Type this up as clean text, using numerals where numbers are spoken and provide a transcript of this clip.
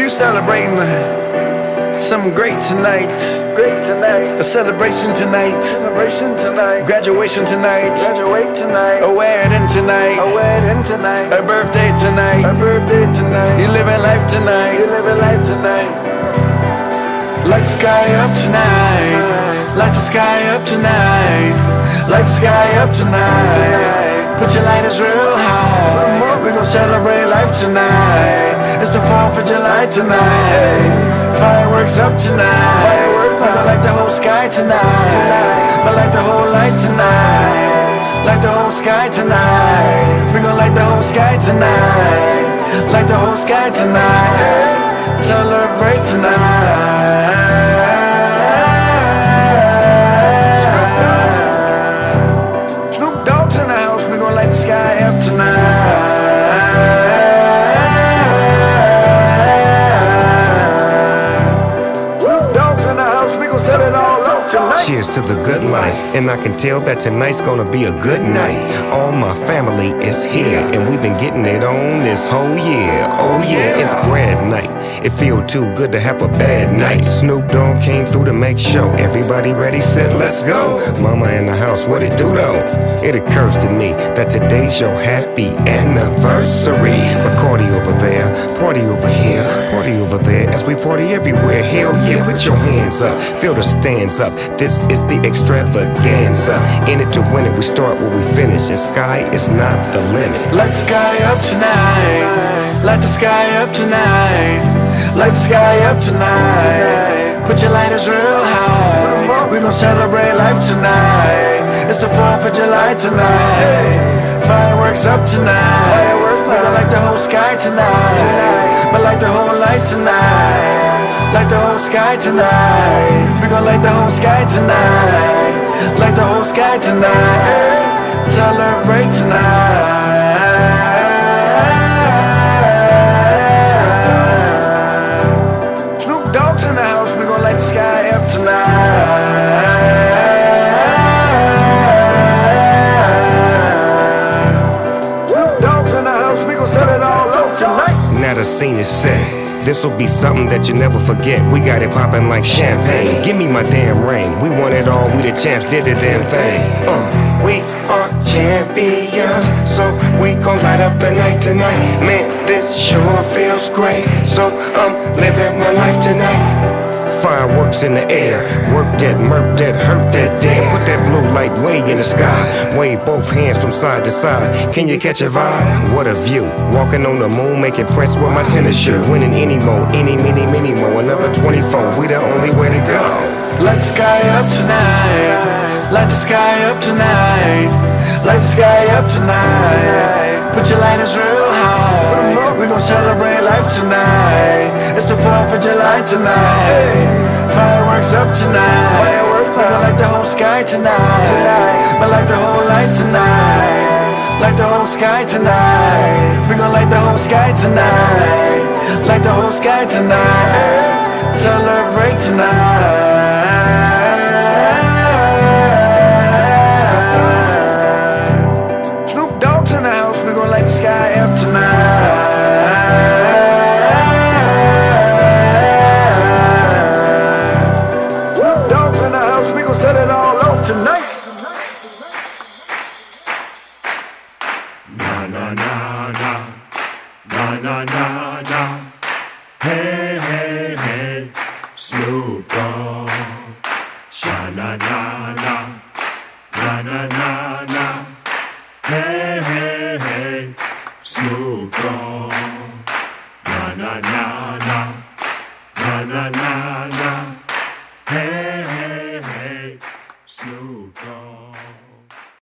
celebrating something great tonight. Great tonight. A celebration tonight. Celebration tonight. Graduation tonight. Graduate tonight. A wedding tonight. A wedding tonight. A birthday tonight. A birthday tonight. You living life tonight. You living life tonight. Light the sky up tonight. Light the sky up tonight. Light the sky up tonight. Put your lighters real high. We gon' celebrate life tonight. It's the 4th of July tonight. Fireworks up tonight. We gon' light the whole sky tonight. But light the whole light tonight. Light the whole sky tonight. We gon' light the whole sky tonight. Light the whole sky tonight. Celebrate tonight. Snoop Dogg's in the house. We gon' light the sky up tonight. Set it all up tonight. Cheers to the good life, and I can tell that tonight's gonna be a good night. All my family is here, and we've been getting it on this whole year. Oh yeah, it's grad night. It feel too good to have a bad night. Snoop Dogg came through to make sure everybody ready, said let's go. Mama in the house, what it do though? It occurs to me that today's your happy anniversary. Bacardi over there, party over here, party over there. As we party everywhere, hell yeah, put your hands up. Feel the stands up. This is the extravaganza. In it to win it, we start where we finish. And sky is not the limit. Light the sky up tonight. Light the sky up tonight. Light the sky up tonight. Put your lighters real high. We gon' celebrate life tonight. It's the 4th of July tonight. Fireworks up tonight. We gon' light the whole sky tonight. But light the whole light tonight. Light the whole sky tonight. We gon' light the whole sky tonight. Light the whole sky tonight. Celebrate tonight. Snoop Dogg's in the house. We gon' light the sky up tonight. Snoop Dogg's in the house. We gon' set it all up tonight. Now the scene is set. This'll be something that you never forget. We got it poppin' like champagne. Give me my damn ring. We won it all. We the champs. Did the damn thing. We are champions, so we gon' light up the night tonight. Man, this sure feels great. So I'm living my life tonight. Fireworks in the air. Work that, murk that, hurt that, damn. Put that blue light way in the sky. Wave both hands from side to side. Can you catch a vibe? What a view. Walking on the moon, making prints with my tennis shoe. Winning any mo, any, mini, mo. Another 24, we the only way to go. Light the sky up tonight. Light the sky up tonight. Light the sky up tonight. Put your lighters real high. We gon' celebrate life tonight. It's the 4th of July tonight. Fireworks up tonight. We gon' light the whole sky tonight. But light the whole light tonight. Light the whole sky tonight. We gon' light the whole sky tonight. Light the whole sky tonight. Celebrate tonight. Snoop Dogg's in the house. We gon' light the sky up tonight. Snoop Dogg's in the house. We gon' set it all up tonight. Na na na na, na na na na. Hey hey hey, Snoop Dogg. Sha na na na, na na na na. Hey hey hey, Snoop Dogg. Na na na na, na na na na. Hey.